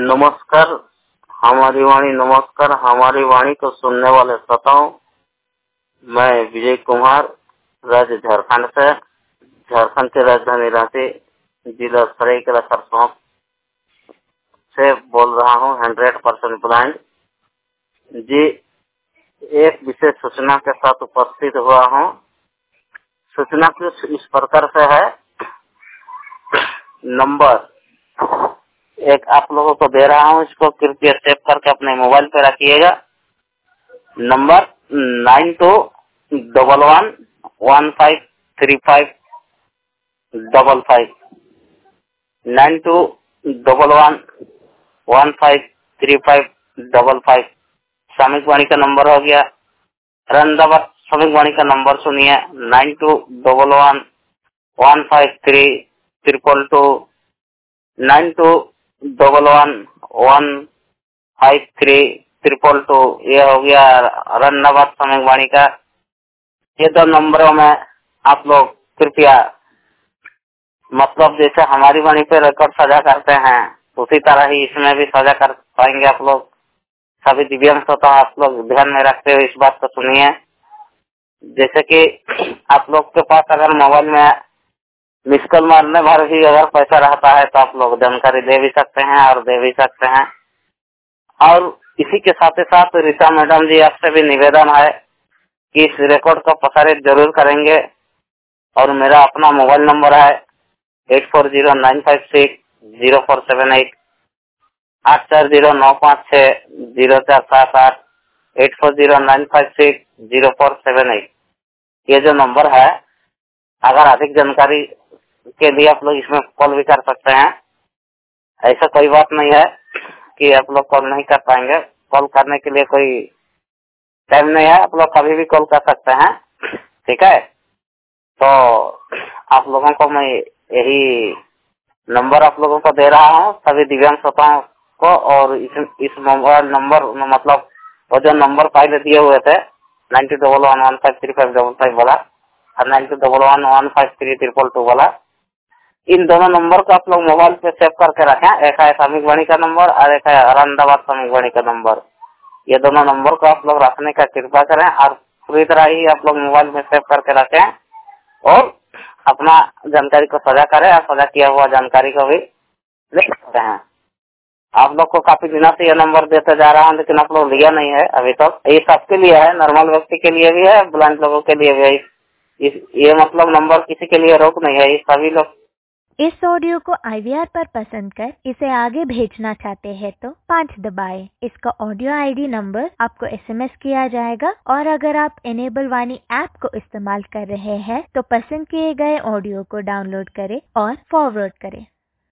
नमस्कार, हमारी वाणी को सुनने वाले श्रोताओं, मैं विजय कुमार, राज्य झारखंड की राजधानी रांची, जिला सरायकेला खरसावां से बोल रहा हूँ। 100% ब्लाइंड जी, एक विशेष सूचना के साथ उपस्थित हुआ हूँ। सूचना कुछ इस प्रकार से है। नंबर एक आप लोगों को दे रहा हूँ, इसको कृपया सेव करके अपने मोबाइल पे रखिएगा। नंबर 9211153555 9211153555 सामयिक वाणी का नंबर हो गया। रंदाबाद सामयिक वाणी का नंबर सुनिए, 9211153222 9211153222। ये हो गया रंदाबाद सामयिक वाणी का। ये दो नंबरों में आप लोग कृपया मतलब जैसे हमारी वाणी पे रिकॉर्ड साझा करते हैं उसी तरह ही इसमें भी साझा कर पाएंगे आप लोग। सभी दिव्यांग श्रोता आप लोग ध्यान में रखते हुए इस बात को सुनिए। जैसे कि आप लोग के पास अगर मोबाइल में मिस कॉल मारने भर भी अगर पैसा रहता है तो आप लोग जानकारी दे भी सकते हैं और दे भी सकते हैं। और इसी के साथ ही साथ रीता मैडम जी, आपसे भी निवेदन है कि इस रिकॉर्ड को प्रसारित जरूर करेंगे। और मेरा अपना मोबाइल नंबर है 8409560478 8409560478 8409560478। ये जो नंबर है, अगर अधिक जानकारी के लिए आप लोग इसमें कॉल भी कर सकते हैं। ऐसा कोई बात नहीं है कि आप लोग कॉल नहीं कर पाएंगे। कॉल करने के लिए कोई टाइम नहीं है, आप लोग कभी भी कॉल कर सकते हैं। ठीक है, तो आप लोगों को मैं यही नंबर आप लोगों को दे रहा हूँ, सभी दिव्यांग श्रोताओं को। और इस मोबाइल नंबर मतलब वो जो नंबर पहले दिए हुए थे 9211153555 वाला और 9211153222 वाला, इन दोनों नंबर को आप लोग मोबाइल पे सेव करके रखें। एक है सामयिक वाणी का नंबर और एक है औरंगाबाद सामयिक वाणी का नंबर। ये दोनों नंबर को आप लोग रखने का कृपा करें और पूरी तरह ही आप लोग मोबाइल में सेव करके रखें और अपना जानकारी को साझा करें और साझा किया हुआ जानकारी को भी ले सकते हैं। आप लोग को काफी दिनों से ये नंबर देते जा रहा हूँ, लेकिन आप लोग लिया नहीं है अभी तक। ये सबके लिए है, नॉर्मल व्यक्ति के लिए भी है, ब्लाइंड लोगों के लिए भी है। ये मतलब नंबर किसी के लिए रोक नहीं है, ये सभी लोग। इस ऑडियो को IVR पर पसंद कर इसे आगे भेजना चाहते हैं तो 5 दबाएं। इसका ऑडियो ID नंबर आपको SMS किया जाएगा। और अगर आप इनेबल वाणी ऐप को इस्तेमाल कर रहे हैं तो पसंद किए गए ऑडियो को डाउनलोड करें और फॉरवर्ड करें।